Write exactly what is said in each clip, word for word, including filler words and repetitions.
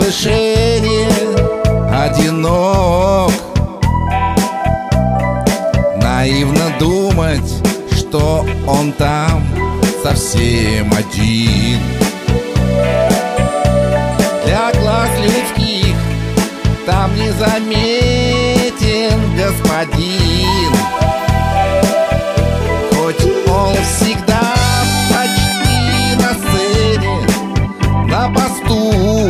возвышении одинок. Наивно думать, что он там совсем один. Для глаз людских там не заметен господин, хоть он всегда почти на сцене, на посту.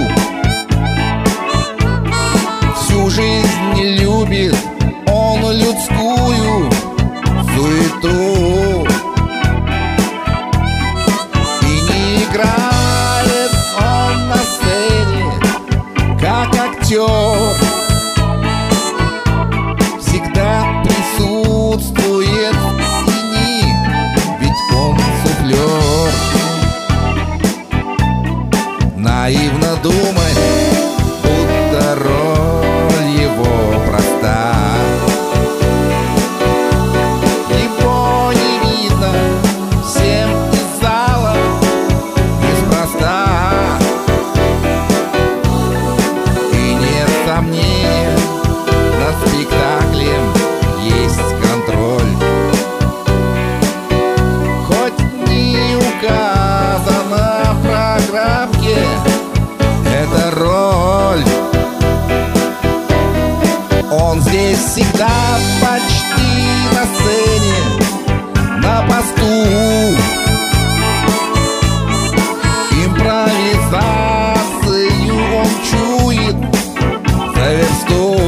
Всю жизнь не любит он людскую суету и не играет он на сцене как актер. Всегда присутствует в тени, ведь он суфлер. Наивно думать, будто роль его проста. Его не видно всем из зала неспроста. И нет сомнения, над спектаклем есть контроль. Хоть не указано в программке эта роль, он здесь всегда почти на сцене, на посту. Импровизацию он чует за версту,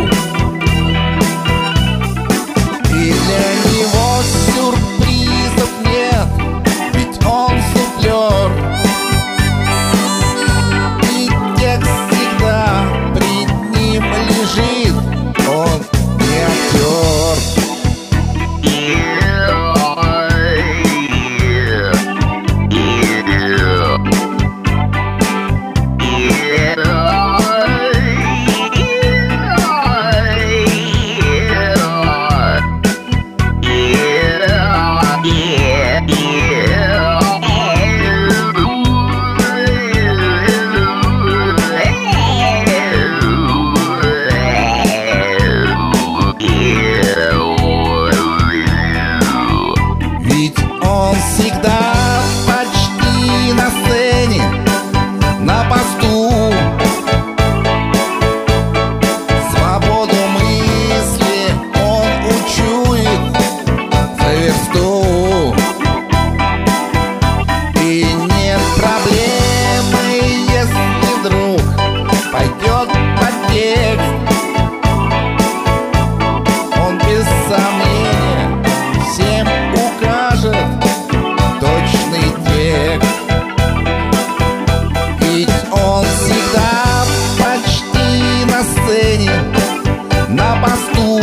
и для него сюрпризов нет, ведь он суфлер. И текст всегда пред ним лежит, он не актер. Ведь он всегда почти на сцене, на посту. Свободу мысли он учует за версту. И нет проблемы, если вдруг пойдет под текст. Он без сомнения всем укажет точный текст. Ведь он всегда почти на сцене, на посту.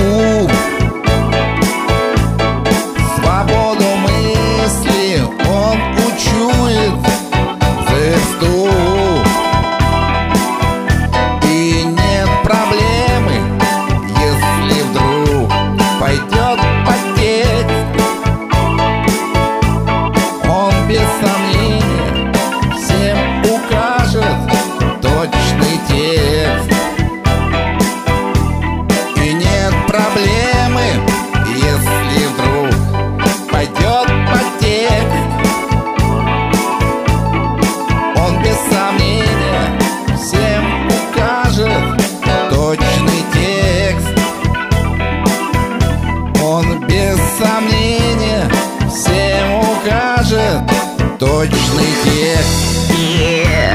Свободу мысли он учует за версту. И нет проблемы, если вдруг пойдет под текст. Он без сомнения всем укажет точный текст. И нет проблемы, если вдруг пойдет под текст. Он без сомнения всем укажет точный текст. Он без сомнения всем укажет точный текст. Yeah.